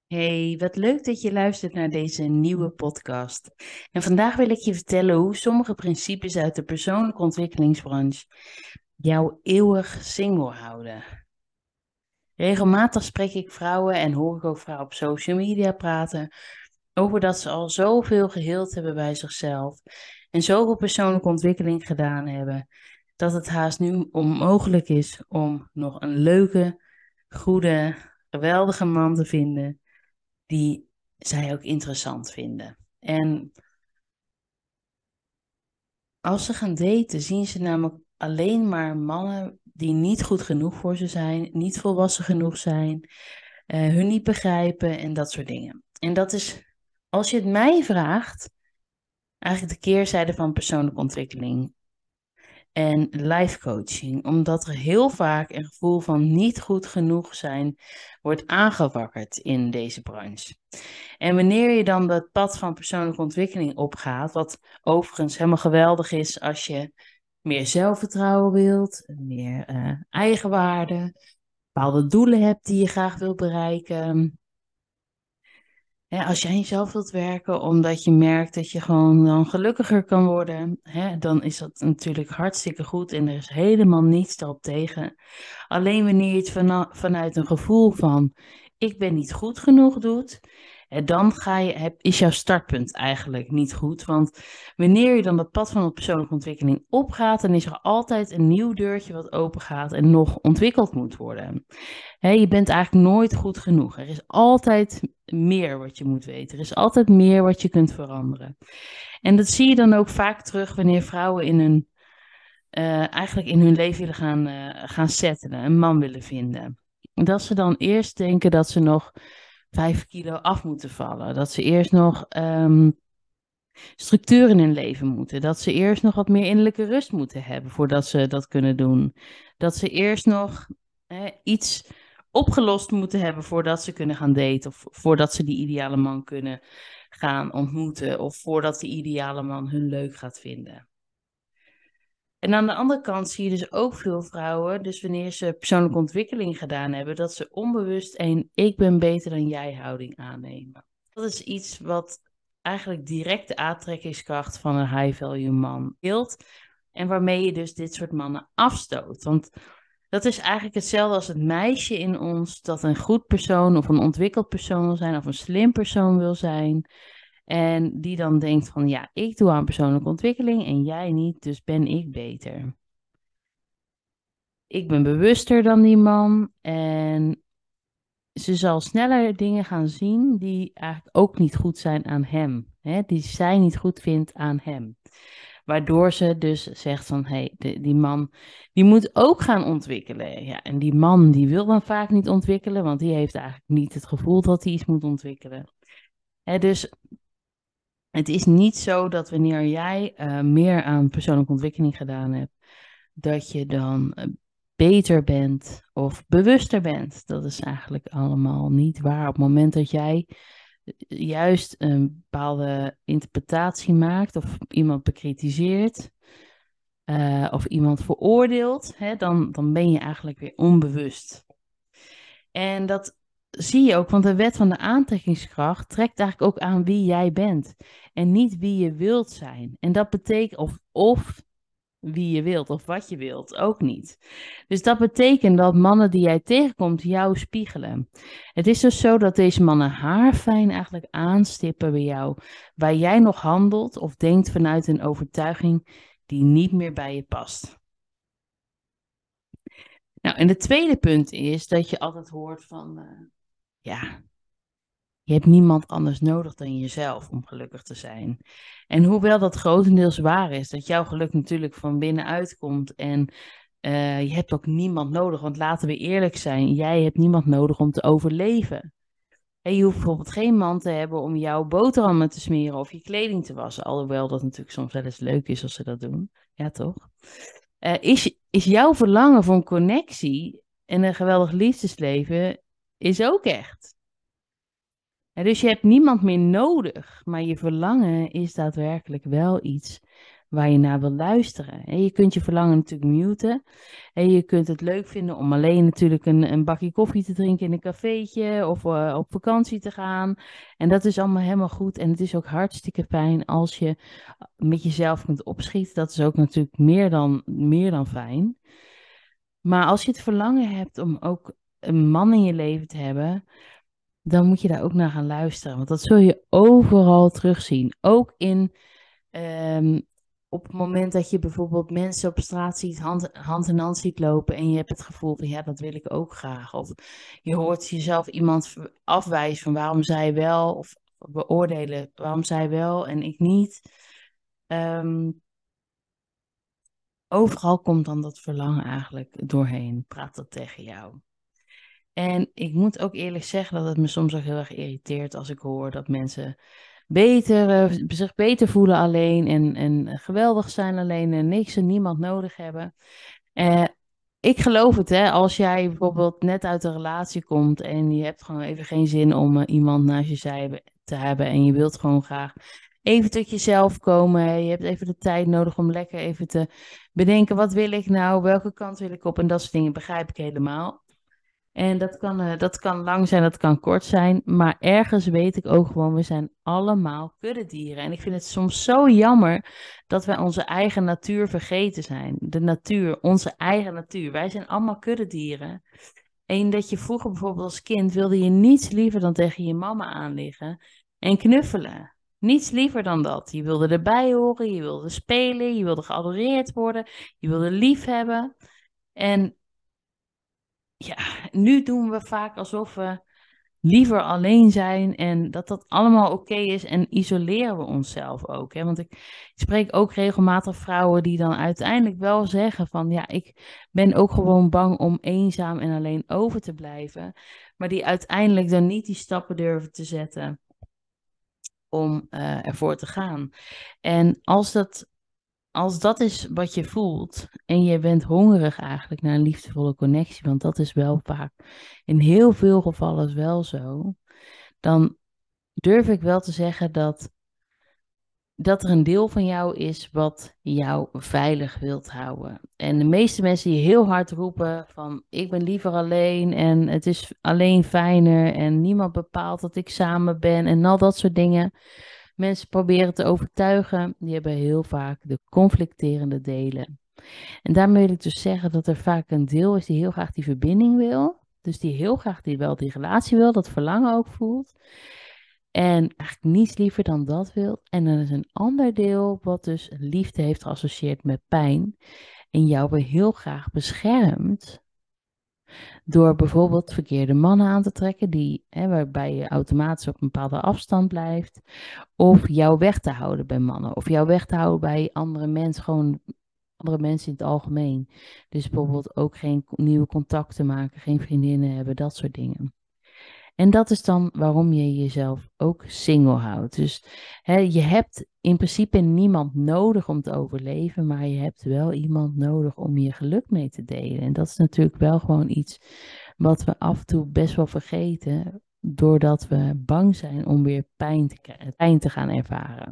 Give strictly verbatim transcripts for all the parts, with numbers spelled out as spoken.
Hey, wat leuk dat je luistert naar deze nieuwe podcast. En vandaag wil ik je vertellen hoe sommige principes uit de persoonlijke ontwikkelingsbranche jou eeuwig single houden. Regelmatig spreek ik vrouwen en hoor ik ook vrouwen op social media praten over dat ze al zoveel geheeld hebben bij zichzelf en zoveel persoonlijke ontwikkeling gedaan hebben, dat het haast nu onmogelijk is om nog een leuke, goede, geweldige man te vinden die zij ook interessant vinden. En als ze gaan daten, zien ze namelijk alleen maar mannen die niet goed genoeg voor ze zijn, niet volwassen genoeg zijn, eh, hun niet begrijpen en dat soort dingen. En dat is, als je het mij vraagt, eigenlijk de keerzijde van persoonlijke ontwikkeling en life coaching, omdat er heel vaak een gevoel van niet goed genoeg zijn wordt aangewakkerd in deze branche. En wanneer je dan dat pad van persoonlijke ontwikkeling opgaat, wat overigens helemaal geweldig is als je meer zelfvertrouwen wilt, meer eh, eigenwaarde, bepaalde doelen hebt die je graag wilt bereiken. Hè, als je aan jezelf wilt werken, omdat je merkt dat je gewoon dan gelukkiger kan worden, hè, dan is dat natuurlijk hartstikke goed en er is helemaal niets erop tegen. Alleen wanneer je het vana- vanuit een gevoel van ik ben niet goed genoeg doet, hè, dan ga je, heb, is jouw startpunt eigenlijk niet goed. Want wanneer je dan dat pad van de persoonlijke ontwikkeling opgaat, dan is er altijd een nieuw deurtje wat open gaat en nog ontwikkeld moet worden. Hè, je bent eigenlijk nooit goed genoeg. Er is altijd meer wat je moet weten. Er is altijd meer wat je kunt veranderen. En dat zie je dan ook vaak terug wanneer vrouwen in hun, eh, eigenlijk in hun leven willen gaan, eh, gaan settelen, een man willen vinden. Dat ze dan eerst denken dat ze nog vijf kilo af moeten vallen. Dat ze eerst nog ehm, structuur in hun leven moeten. Dat ze eerst nog wat meer innerlijke rust moeten hebben voordat ze dat kunnen doen. Dat ze eerst nog hè, iets opgelost moeten hebben voordat ze kunnen gaan daten. Of voordat ze die ideale man kunnen gaan ontmoeten. Of voordat die ideale man hun leuk gaat vinden. En aan de andere kant zie je dus ook veel vrouwen, dus wanneer ze persoonlijke ontwikkeling gedaan hebben, dat ze onbewust een ik ben beter dan jij houding aannemen. Dat is iets wat eigenlijk direct de aantrekkingskracht van een high-value man hield. En waarmee je dus dit soort mannen afstoot. Want dat is eigenlijk hetzelfde als het meisje in ons dat een goed persoon of een ontwikkeld persoon wil zijn of een slim persoon wil zijn. En die dan denkt van ja, ik doe aan persoonlijke ontwikkeling en jij niet, dus ben ik beter. Ik ben bewuster dan die man en ze zal sneller dingen gaan zien die eigenlijk ook niet goed zijn aan hem. Hè, die zij niet goed vindt aan hem. Waardoor ze dus zegt van, hé, hey, die man, die moet ook gaan ontwikkelen. Ja, en die man, die wil dan vaak niet ontwikkelen, want die heeft eigenlijk niet het gevoel dat hij iets moet ontwikkelen. Hè, dus het is niet zo dat wanneer jij uh, meer aan persoonlijke ontwikkeling gedaan hebt, dat je dan uh, beter bent of bewuster bent. Dat is eigenlijk allemaal niet waar. Op het moment dat jij juist een bepaalde interpretatie maakt of iemand bekritiseert uh, of iemand veroordeelt, hè, dan, dan ben je eigenlijk weer onbewust. En dat zie je ook, want de wet van de aantrekkingskracht trekt eigenlijk ook aan wie jij bent en niet wie je wilt zijn. En dat betekent, of, of wie je wilt of wat je wilt, ook niet. Dus dat betekent dat mannen die jij tegenkomt jou spiegelen. Het is dus zo dat deze mannen haarfijn eigenlijk aanstippen bij jou, waar jij nog handelt of denkt vanuit een overtuiging die niet meer bij je past. Nou, en het tweede punt is dat je altijd hoort van, uh, ja, je hebt niemand anders nodig dan jezelf om gelukkig te zijn. En hoewel dat grotendeels waar is, dat jouw geluk natuurlijk van binnenuit komt en uh, je hebt ook niemand nodig, want laten we eerlijk zijn, jij hebt niemand nodig om te overleven. En je hoeft bijvoorbeeld geen man te hebben om jouw boterhammen te smeren of je kleding te wassen, alhoewel dat natuurlijk soms wel eens leuk is als ze dat doen. Ja, toch? Uh, is, is jouw verlangen voor een connectie en een geweldig liefdesleven is ook echt. En dus je hebt niemand meer nodig, maar je verlangen is daadwerkelijk wel iets waar je naar wil luisteren. En je kunt je verlangen natuurlijk muten. En je kunt het leuk vinden om alleen natuurlijk een, een bakje koffie te drinken in een cafeetje of uh, op vakantie te gaan. En dat is allemaal helemaal goed. En het is ook hartstikke fijn als je met jezelf kunt opschieten. Dat is ook natuurlijk meer dan, meer dan fijn. Maar als je het verlangen hebt om ook een man in je leven te hebben, dan moet je daar ook naar gaan luisteren. Want dat zul je overal terugzien. Ook in, um, op het moment dat je bijvoorbeeld mensen op straat ziet, hand, hand in hand ziet lopen en je hebt het gevoel van ja, dat wil ik ook graag. Of je hoort jezelf iemand afwijzen van waarom zij wel, of beoordelen waarom zij wel en ik niet. Um, overal komt dan dat verlangen eigenlijk doorheen. Praat dat tegen jou. En ik moet ook eerlijk zeggen dat het me soms ook heel erg irriteert als ik hoor dat mensen beter, uh, zich beter voelen alleen en, en geweldig zijn alleen en niks en niemand nodig hebben. Uh, ik geloof het, hè, als jij bijvoorbeeld net uit een relatie komt en je hebt gewoon even geen zin om uh, iemand naast je zij te hebben en je wilt gewoon graag even tot jezelf komen. Je hebt even de tijd nodig om lekker even te bedenken, wat wil ik nou, welke kant wil ik op en dat soort dingen begrijp ik helemaal. En dat kan, uh, dat kan lang zijn, dat kan kort zijn. Maar ergens weet ik ook gewoon, we zijn allemaal kuddedieren. En ik vind het soms zo jammer dat wij onze eigen natuur vergeten zijn. De natuur, onze eigen natuur. Wij zijn allemaal kuddedieren. En dat je vroeger bijvoorbeeld als kind wilde je niets liever dan tegen je mama aanliggen en knuffelen. Niets liever dan dat. Je wilde erbij horen, je wilde spelen, je wilde geadoreerd worden, je wilde lief hebben. En ja, nu doen we vaak alsof we liever alleen zijn en dat dat allemaal oké is en isoleren we onszelf ook. Hè? Want ik spreek ook regelmatig vrouwen die dan uiteindelijk wel zeggen van ja, ik ben ook gewoon bang om eenzaam en alleen over te blijven. Maar die uiteindelijk dan niet die stappen durven te zetten om uh, ervoor te gaan. En als dat Als dat is wat je voelt en je bent hongerig eigenlijk naar een liefdevolle connectie, want dat is wel vaak in heel veel gevallen wel zo, dan durf ik wel te zeggen dat, dat er een deel van jou is wat jou veilig wilt houden. En de meeste mensen die heel hard roepen van ik ben liever alleen en het is alleen fijner en niemand bepaalt dat ik samen ben en al dat soort dingen. Mensen proberen te overtuigen, die hebben heel vaak de conflicterende delen. En daarmee wil ik dus zeggen dat er vaak een deel is die heel graag die verbinding wil. Dus die heel graag die wel die relatie wil, dat verlangen ook voelt. En eigenlijk niets liever dan dat wil. En dan is een ander deel wat dus liefde heeft geassocieerd met pijn. En jou weer heel graag beschermt. Door bijvoorbeeld verkeerde mannen aan te trekken, die, hè, waarbij je automatisch op een bepaalde afstand blijft. Of jou weg te houden bij mannen. Of jou weg te houden bij andere mensen, gewoon andere mensen in het algemeen. Dus bijvoorbeeld ook geen nieuwe contacten maken, geen vriendinnen hebben, dat soort dingen. En dat is dan waarom je jezelf ook single houdt. Dus hè, je hebt in principe niemand nodig om te overleven, maar je hebt wel iemand nodig om je geluk mee te delen. En dat is natuurlijk wel gewoon iets wat we af en toe best wel vergeten, doordat we bang zijn om weer pijn te, pijn te gaan ervaren.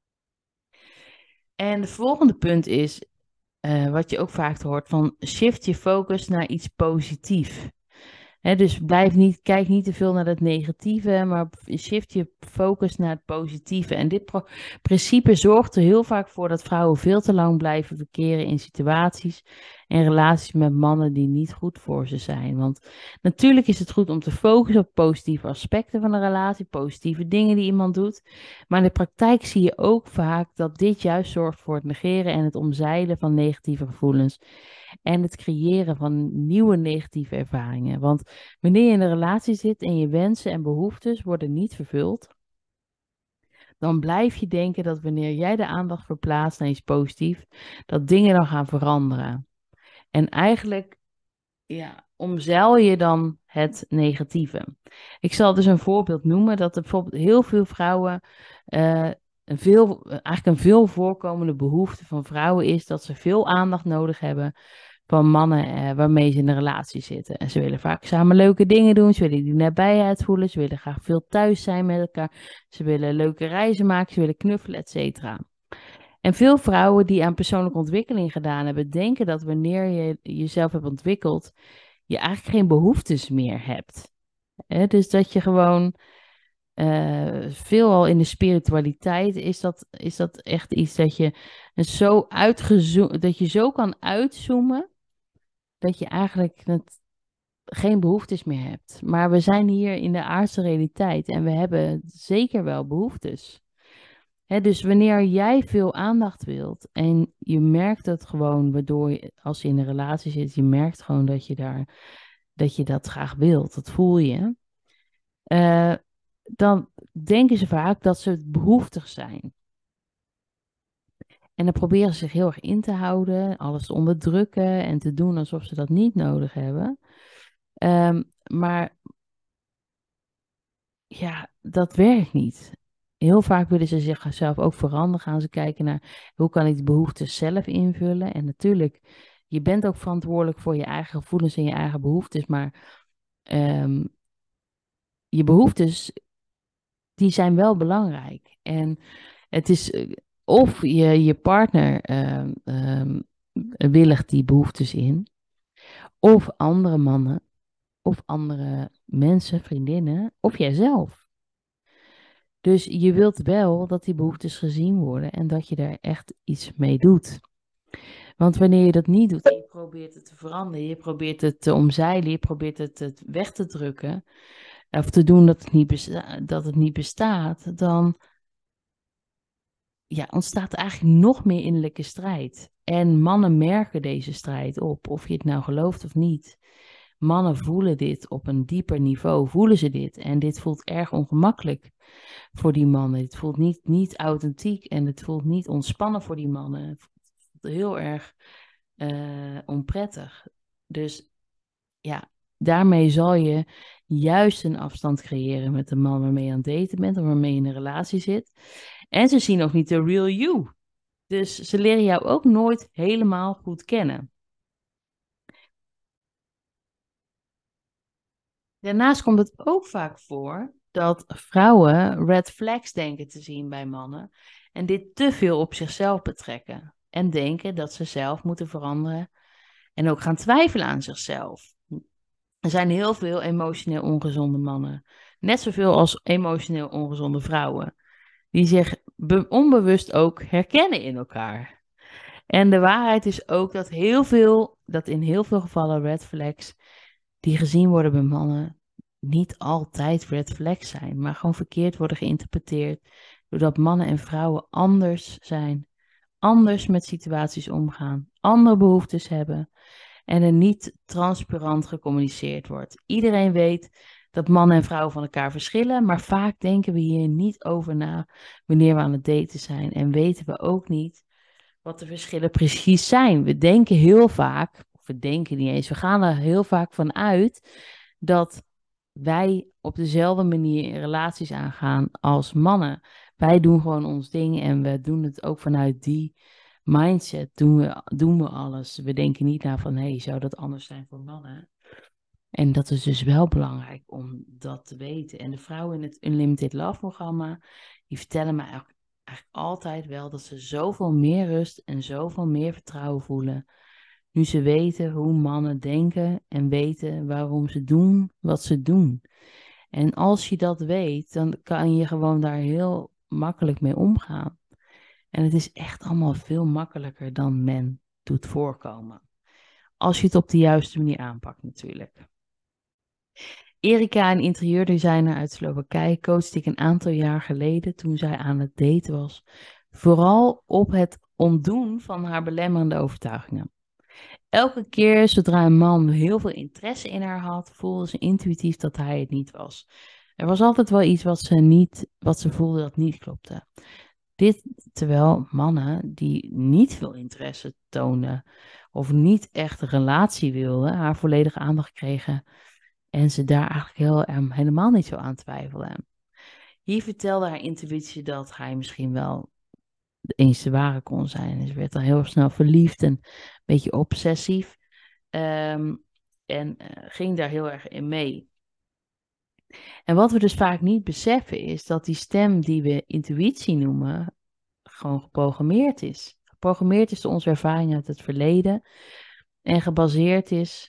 En het volgende punt is, uh, wat je ook vaak hoort, van shift je focus naar iets positiefs. He, dus blijf niet, kijk niet te veel naar het negatieve, maar shift je focus naar het positieve. En dit pro- principe zorgt er heel vaak voor dat vrouwen veel te lang blijven verkeren in situaties en relaties met mannen die niet goed voor ze zijn. Want natuurlijk is het goed om te focussen op positieve aspecten van een relatie, positieve dingen die iemand doet. Maar in de praktijk zie je ook vaak dat dit juist zorgt voor het negeren en het omzeilen van negatieve gevoelens. En het creëren van nieuwe negatieve ervaringen. Want wanneer je in een relatie zit en je wensen en behoeftes worden niet vervuld, dan blijf je denken dat wanneer jij de aandacht verplaatst naar iets positiefs, dat dingen dan gaan veranderen. En eigenlijk, ja, omzeil je dan het negatieve. Ik zal dus een voorbeeld noemen dat er bijvoorbeeld heel veel vrouwen, uh, een veel, eigenlijk een veel voorkomende behoefte van vrouwen is dat ze veel aandacht nodig hebben van mannen eh, waarmee ze in een relatie zitten. En ze willen vaak samen leuke dingen doen. Ze willen die nabijheid voelen. Ze willen graag veel thuis zijn met elkaar. Ze willen leuke reizen maken. Ze willen knuffelen, et cetera. En veel vrouwen die aan persoonlijke ontwikkeling gedaan hebben, denken dat wanneer je jezelf hebt ontwikkeld, je eigenlijk geen behoeftes meer hebt. Hè? Dus dat je gewoon uh, veelal in de spiritualiteit is dat, is dat echt iets dat je het zo uitgezoomd, dat je zo kan uitzoomen, dat je eigenlijk het, geen behoeftes meer hebt. Maar we zijn hier in de aardse realiteit en we hebben zeker wel behoeftes. Hè, dus wanneer jij veel aandacht wilt en je merkt het gewoon, waardoor je, als je in een relatie zit, je merkt gewoon dat je daar, dat je dat graag wilt, dat voel je. Uh, dan denken ze vaak dat ze behoeftig zijn. En dan proberen ze zich heel erg in te houden, alles te onderdrukken en te doen alsof ze dat niet nodig hebben. Um, maar ja, dat werkt niet. Heel vaak willen ze zichzelf ook veranderen. Gaan ze kijken naar hoe kan ik de behoeftes zelf invullen. En natuurlijk, je bent ook verantwoordelijk voor je eigen gevoelens en je eigen behoeftes. Maar um, je behoeftes, die zijn wel belangrijk. En het is of je, je partner um, um, willigt die behoeftes in. Of andere mannen. Of andere mensen, vriendinnen. Of jijzelf. Dus je wilt wel dat die behoeftes gezien worden en dat je daar echt iets mee doet. Want wanneer je dat niet doet en je probeert het te veranderen, je probeert het te omzeilen, je probeert het weg te drukken, of te doen dat het niet, besta- dat het niet bestaat, dan ja, ontstaat er eigenlijk nog meer innerlijke strijd. En mannen merken deze strijd op, of je het nou gelooft of niet. Mannen voelen dit op een dieper niveau, voelen ze dit. En dit voelt erg ongemakkelijk voor die mannen. Het voelt niet, niet authentiek en het voelt niet ontspannen voor die mannen. Het voelt heel erg uh, onprettig. Dus ja, daarmee zal je juist een afstand creëren met de man waarmee je aan het daten bent of waarmee je in een relatie zit. En ze zien ook niet de real you. Dus ze leren jou ook nooit helemaal goed kennen. Daarnaast komt het ook vaak voor dat vrouwen red flags denken te zien bij mannen en dit te veel op zichzelf betrekken en denken dat ze zelf moeten veranderen en ook gaan twijfelen aan zichzelf. Er zijn heel veel emotioneel ongezonde mannen, net zoveel als emotioneel ongezonde vrouwen, die zich onbewust ook herkennen in elkaar. En de waarheid is ook dat heel veel, dat in heel veel gevallen red flags die gezien worden bij mannen niet altijd red flags zijn, maar gewoon verkeerd worden geïnterpreteerd, doordat mannen en vrouwen anders zijn, anders met situaties omgaan, andere behoeftes hebben en er niet transparant gecommuniceerd wordt. Iedereen weet dat mannen en vrouwen van elkaar verschillen, maar vaak denken we hier niet over na wanneer we aan het daten zijn en weten we ook niet wat de verschillen precies zijn. We denken heel vaak, of we denken niet eens, we gaan er heel vaak van uit dat wij op dezelfde manier relaties aangaan als mannen. Wij doen gewoon ons ding en we doen het ook vanuit die mindset. Doen we, doen we alles. We denken niet na van, hé, hey, zou dat anders zijn voor mannen? En dat is dus wel belangrijk om dat te weten. En de vrouwen in het Unlimited Love programma, die vertellen me eigenlijk, eigenlijk altijd wel dat ze zoveel meer rust en zoveel meer vertrouwen voelen. Nu ze weten hoe mannen denken en weten waarom ze doen wat ze doen. En als je dat weet, dan kan je gewoon daar heel makkelijk mee omgaan. En het is echt allemaal veel makkelijker dan men doet voorkomen. Als je het op de juiste manier aanpakt natuurlijk. Erika, een interieurdesigner uit Slowakije, coachte ik een aantal jaar geleden toen zij aan het daten was. Vooral op het ontdoen van haar belemmerende overtuigingen. Elke keer zodra een man heel veel interesse in haar had, voelde ze intuïtief dat hij het niet was. Er was altijd wel iets wat ze, niet, wat ze voelde dat niet klopte. Dit terwijl mannen die niet veel interesse toonden of niet echt een relatie wilden, haar volledige aandacht kregen en ze daar eigenlijk heel, helemaal niet zo aan twijfelden. Hier vertelde haar intuïtie dat hij misschien wel de eens de ware kon zijn. En ze werd dan heel snel verliefd en een beetje obsessief. Um, en uh, ging daar heel erg in mee. En wat we dus vaak niet beseffen is dat die stem die we intuïtie noemen, gewoon geprogrammeerd is. Geprogrammeerd is door onze ervaring uit het verleden en gebaseerd is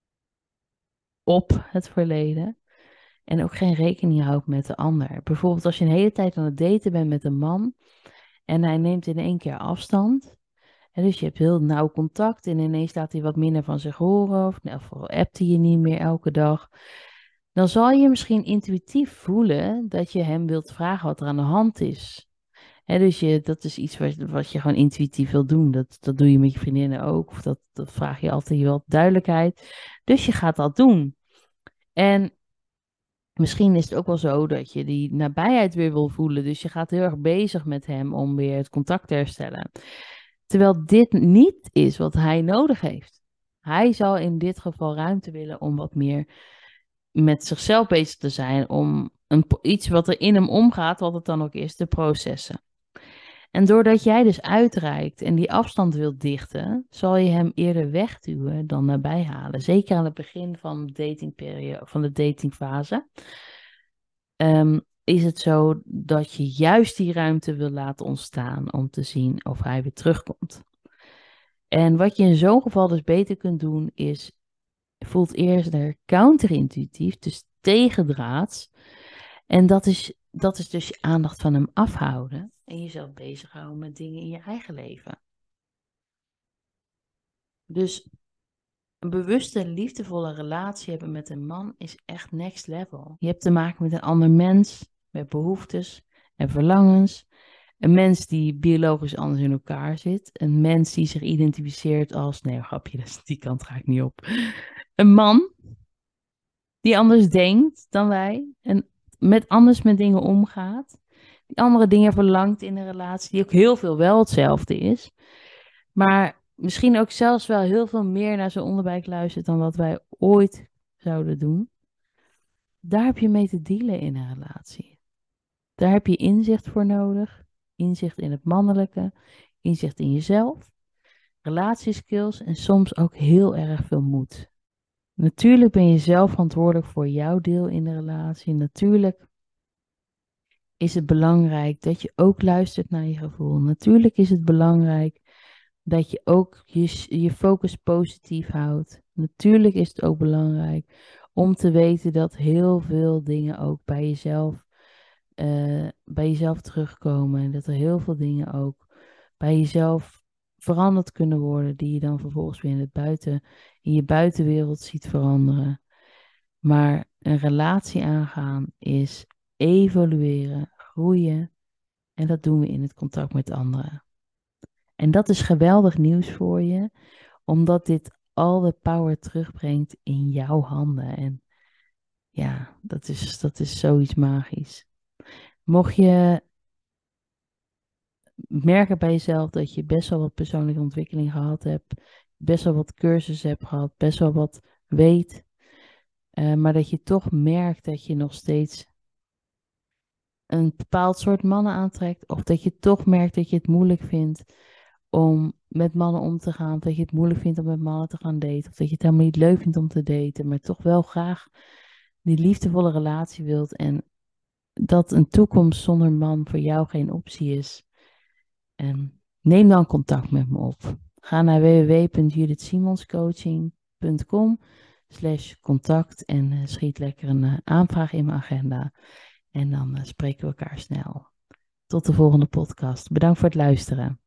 op het verleden en ook geen rekening houdt met de ander. Bijvoorbeeld als je een hele tijd aan het daten bent met een man en hij neemt in één keer afstand. En dus je hebt heel nauw contact en ineens laat hij wat minder van zich horen of, of appt hij je niet meer elke dag. Dan zal je misschien intuïtief voelen dat je hem wilt vragen wat er aan de hand is. Hè, dus je, dat is iets wat, wat je gewoon intuïtief wil doen. Dat, dat doe je met je vriendinnen ook. Of dat, dat vraag je altijd wel duidelijkheid. Dus je gaat dat doen. En misschien is het ook wel zo dat je die nabijheid weer wil voelen. Dus je gaat heel erg bezig met hem om weer het contact te herstellen. Terwijl dit niet is wat hij nodig heeft. Hij zal in dit geval ruimte willen om wat meer met zichzelf bezig te zijn. Om een, iets wat er in hem omgaat, wat het dan ook is, te processen. En doordat jij dus uitreikt en die afstand wilt dichten, zal je hem eerder wegduwen dan nabij halen. Zeker aan het begin van de datingperiode, van de datingfase. Um, is het zo dat je juist die ruimte wil laten ontstaan om te zien of hij weer terugkomt. En wat je in zo'n geval dus beter kunt doen is, voelt eerst counterintuïtief, dus tegendraads. En dat is, dat is dus je aandacht van hem afhouden en jezelf bezighouden met dingen in je eigen leven. Dus een bewuste, liefdevolle relatie hebben met een man is echt next level. Je hebt te maken met een ander mens, met behoeftes en verlangens. Een mens die biologisch anders in elkaar zit. Een mens die zich identificeert als, nee, grapje, die kant ga ik niet op. Een man die anders denkt dan wij en met anders met dingen omgaat. Die andere dingen verlangt in een relatie, die ook heel veel wel hetzelfde is. Maar misschien ook zelfs wel heel veel meer naar zijn onderbuik luistert dan wat wij ooit zouden doen. Daar heb je mee te dealen in een relatie. Daar heb je inzicht voor nodig. Inzicht in het mannelijke. Inzicht in jezelf. Relatieskills en soms ook heel erg veel moed. Natuurlijk ben je zelf verantwoordelijk voor jouw deel in de relatie. Natuurlijk is het belangrijk dat je ook luistert naar je gevoel. Natuurlijk is het belangrijk dat je ook je, je focus positief houdt. Natuurlijk is het ook belangrijk om te weten dat heel veel dingen ook bij jezelf, uh, bij jezelf terugkomen. En dat er heel veel dingen ook bij jezelf veranderd kunnen worden, die je dan vervolgens weer in het buiten, in je buitenwereld ziet veranderen. Maar een relatie aangaan is evolueren, groeien. En dat doen we in het contact met anderen. En dat is geweldig nieuws voor je, omdat dit al de power terugbrengt in jouw handen. En ja, dat is, dat is zoiets magisch. Mocht je merken bij jezelf dat je best wel wat persoonlijke ontwikkeling gehad hebt, best wel wat cursussen hebt gehad, best wel wat weet, uh, maar dat je toch merkt dat je nog steeds een bepaald soort mannen aantrekt, of dat je toch merkt dat je het moeilijk vindt om met mannen om te gaan, of dat je het moeilijk vindt om met mannen te gaan daten, of dat je het helemaal niet leuk vindt om te daten, maar toch wel graag die liefdevolle relatie wilt en dat een toekomst zonder man voor jou geen optie is. En neem dan contact met me op. Ga naar w w w punt judith simons coaching punt com slash contact en uh, schiet lekker een uh, aanvraag in mijn agenda. En dan uh, spreken we elkaar snel. Tot de volgende podcast. Bedankt voor het luisteren.